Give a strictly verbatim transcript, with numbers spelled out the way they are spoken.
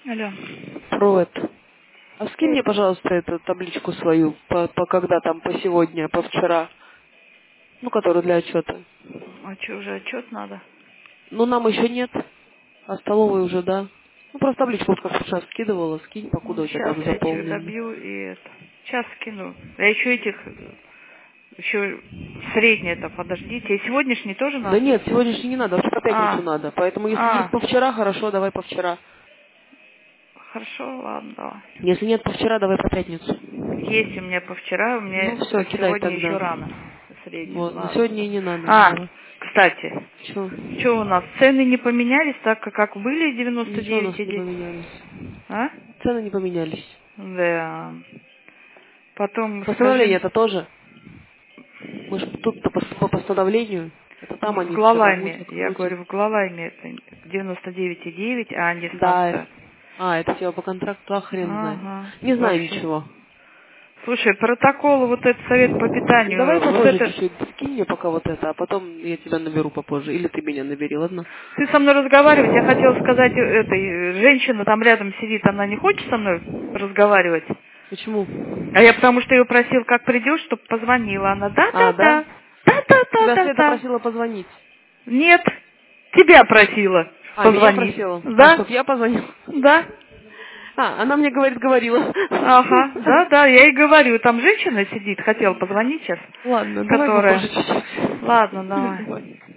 Алло. Провод. А скинь мне, пожалуйста, эту табличку свою, по, по когда там, по сегодня, по вчера, ну, которую для отчета. А что, уже отчет надо? Ну, нам еще нет, а столовой уже, да. Ну, просто табличку, вот как сейчас скидывала, скинь, покуда Ну, у тебя сейчас там я тебе заполнено. добью и это. Сейчас скину. А еще этих, еще среднее-то, подождите. И сегодняшний тоже Да надо? нет, сегодняшний не надо, вообще по пятницу А, надо. Поэтому если есть а, по вчера, хорошо, давай по вчера. хорошо, ладно, давай. Если нет по вчера, давай по пятницу. Есть у меня по вчера, у Ну, меня все, кидай сегодня тогда. еще рано. Среднее, Вот, но ладно. сегодня и не надо, А, давай. кстати, Че? что у нас? Цены не поменялись так, как были девяносто Ничего у девять нас и не десять? поменялись. А? Цены не поменялись. Да. Потом Постановление скажи, это тоже. Мы же тут-то по, по постановлению. Это там в они все там Глалайме, мутят, я крутят. говорю, в Глалайме это девяносто девять и девять, а не Да. станция. А, это типа по контракту, а хрен знает. Ага, Не знаю вообще. ничего. Слушай, протокол, вот этот совет по Ну, давай питанию, вот попозже это... чуть-чуть. Скинь мне пока вот это, а потом я тебя наберу попозже. Или ты меня набери, ладно? Ты со мной разговаривать, я хотела сказать, этой женщина там рядом сидит, она не хочет со мной разговаривать? Почему? А я потому что ее просил, как придешь, чтобы позвонила. Она, А, да? да-да-да, Тебя Света да-да-да-да-да. просила позвонить. Нет, тебя просила А, меня позвонить. просила. А, Да? чтоб я позвонила. Да? А, она мне говорит, говорила. Ага, да-да, я и говорю, там женщина сидит, хотела позвонить сейчас, Ладно, давай которая... попозже чуть-чуть. Ладно, давай. Давай.